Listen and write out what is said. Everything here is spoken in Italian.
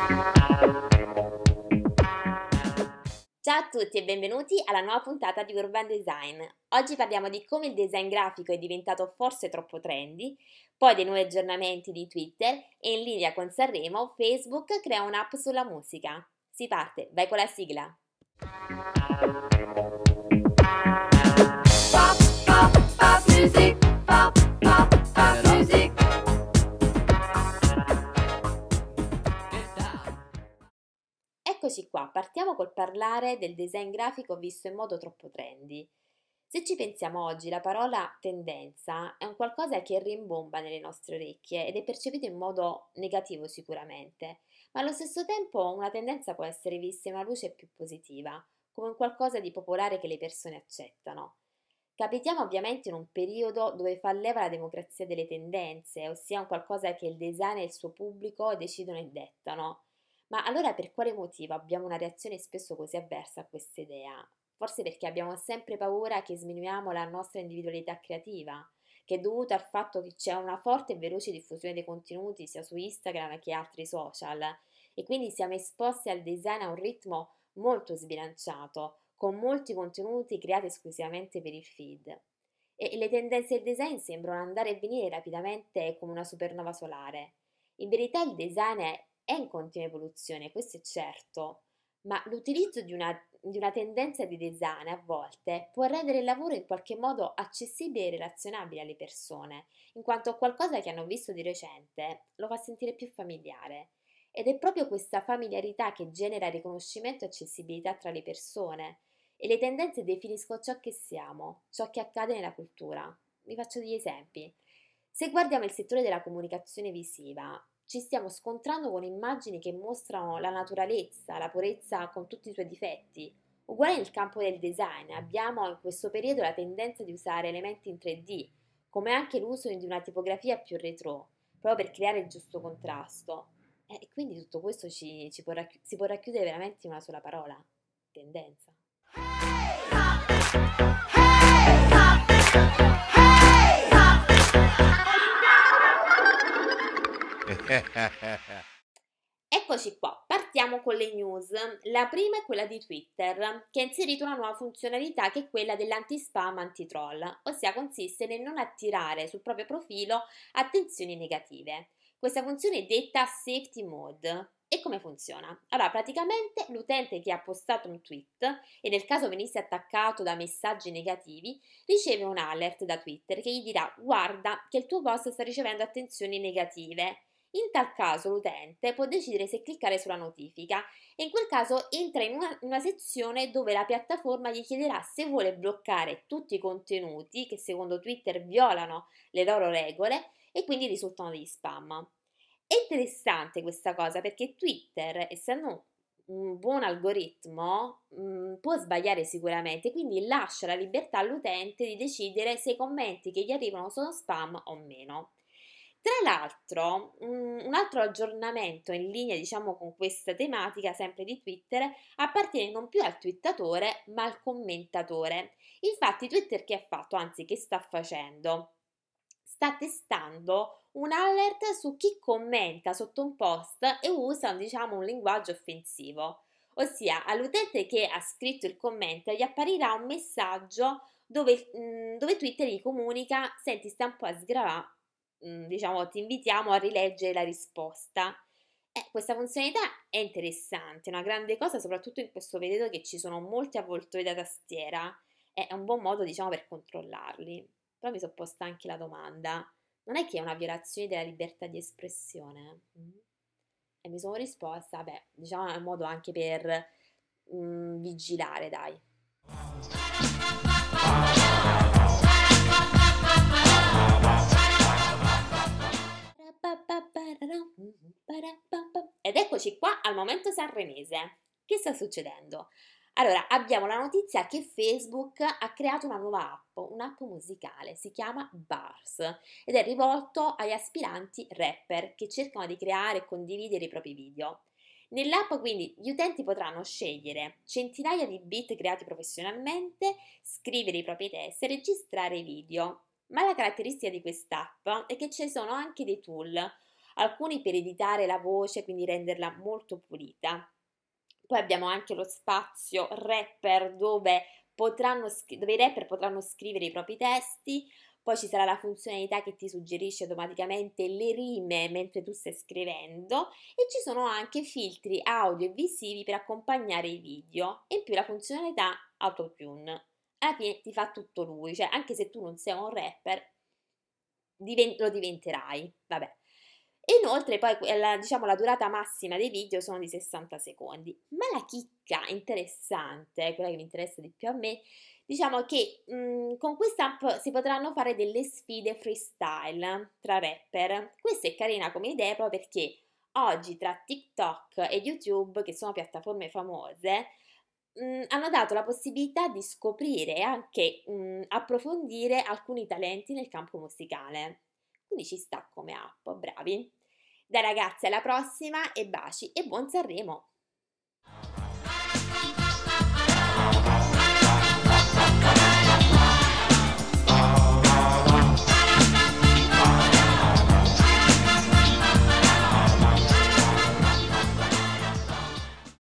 Ciao a tutti e benvenuti alla nuova puntata di Urban Design. Oggi parliamo di come il design grafico è diventato forse troppo trendy, poi dei nuovi aggiornamenti di Twitter e in linea con Sanremo Facebook crea un'app sulla musica. Si parte, vai con la sigla! Pop, pop, pop music, pop, pop, pop music. Eccoci qua, partiamo col parlare del design grafico visto in modo troppo trendy. Se ci pensiamo oggi, la parola tendenza è un qualcosa che rimbomba nelle nostre orecchie ed è percepito in modo negativo sicuramente, ma allo stesso tempo una tendenza può essere vista in una luce più positiva, come un qualcosa di popolare che le persone accettano. Capitiamo ovviamente in un periodo dove fa leva la democrazia delle tendenze, ossia un qualcosa che il design e il suo pubblico decidono e dettano. Ma allora per quale motivo abbiamo una reazione spesso così avversa a questa idea? Forse perché abbiamo sempre paura che sminuiamo la nostra individualità creativa, che è dovuta al fatto che c'è una forte e veloce diffusione dei contenuti sia su Instagram che altri social e quindi siamo esposti al design a un ritmo molto sbilanciato, con molti contenuti creati esclusivamente per il feed. E le tendenze del design sembrano andare e venire rapidamente come una supernova solare. In verità il design è in continua evoluzione, questo è certo, ma l'utilizzo di una tendenza di design a volte può rendere il lavoro in qualche modo accessibile e relazionabile alle persone, in quanto qualcosa che hanno visto di recente lo fa sentire più familiare. Ed è proprio questa familiarità che genera riconoscimento e accessibilità tra le persone. E le tendenze definiscono ciò che siamo, ciò che accade nella cultura. Vi faccio degli esempi. Se guardiamo il settore della comunicazione visiva, ci stiamo scontrando con immagini che mostrano la naturalezza, la purezza con tutti i suoi difetti. Uguale nel campo del design, abbiamo in questo periodo la tendenza di usare elementi in 3D, come anche l'uso di una tipografia più retro, proprio per creare il giusto contrasto. E quindi tutto questo si può racchiudere veramente in una sola parola, tendenza. Eccoci qua, partiamo con le news. La prima è quella di Twitter, che ha inserito una nuova funzionalità che è quella dell'anti-spam anti-troll, ossia consiste nel non attirare sul proprio profilo attenzioni negative. Questa funzione è detta Safety Mode. E come funziona? Allora, praticamente l'utente che ha postato un tweet e nel caso venisse attaccato da messaggi negativi, riceve un alert da Twitter che gli dirà: guarda che il tuo post sta ricevendo attenzioni negative. In tal caso l'utente può decidere se cliccare sulla notifica e in quel caso entra in una sezione dove la piattaforma gli chiederà se vuole bloccare tutti i contenuti che secondo Twitter violano le loro regole e quindi risultano degli spam. È interessante questa cosa perché Twitter, essendo un buon algoritmo, può sbagliare sicuramente, quindi lascia la libertà all'utente di decidere se i commenti che gli arrivano sono spam o meno. Tra l'altro, un altro aggiornamento in linea, diciamo, con questa tematica, sempre di Twitter, appartiene non più al twittatore, ma al commentatore. Infatti, Twitter che ha fatto, anzi, che sta facendo? Sta testando un alert su chi commenta sotto un post e usa, diciamo, un linguaggio offensivo. Ossia, all'utente che ha scritto il commento gli apparirà un messaggio dove Twitter gli comunica: senti, sta un po' a sgravare, diciamo, ti invitiamo a rileggere la risposta. Questa funzionalità è interessante, è una grande cosa, soprattutto in questo periodo che ci sono molti avvoltoi da tastiera. È un buon modo, diciamo, per controllarli. Però mi sono posta anche la domanda: non è che è una violazione della libertà di espressione? E mi sono risposta: beh, diciamo è un modo anche per vigilare, dai. Ed eccoci qua al momento sanremese. Che sta succedendo? Allora, abbiamo la notizia che Facebook ha creato una nuova app, un'app musicale, si chiama Bars ed è rivolto agli aspiranti rapper che cercano di creare e condividere i propri video. Nell'app quindi gli utenti potranno scegliere centinaia di beat creati professionalmente, scrivere i propri testi e registrare i video. Ma la caratteristica di quest'app è che ci sono anche dei tool alcuni per editare la voce, quindi renderla molto pulita. Poi abbiamo anche lo spazio rapper dove i rapper potranno scrivere i propri testi, poi ci sarà la funzionalità che ti suggerisce automaticamente le rime mentre tu stai scrivendo e ci sono anche filtri audio e visivi per accompagnare i video e in più la funzionalità autotune. Alla fine ti fa tutto lui, cioè anche se tu non sei un rapper, lo diventerai, vabbè. E inoltre poi diciamo, la durata massima dei video sono di 60 secondi. Ma la chicca interessante, quella che mi interessa di più a me, diciamo che con questa app si potranno fare delle sfide freestyle tra rapper. Questa è carina come idea proprio perché oggi tra TikTok e YouTube, che sono piattaforme famose, hanno dato la possibilità di scoprire e anche approfondire alcuni talenti nel campo musicale. Quindi ci sta come app, bravi. Dai ragazzi, alla prossima e baci e buon Sanremo!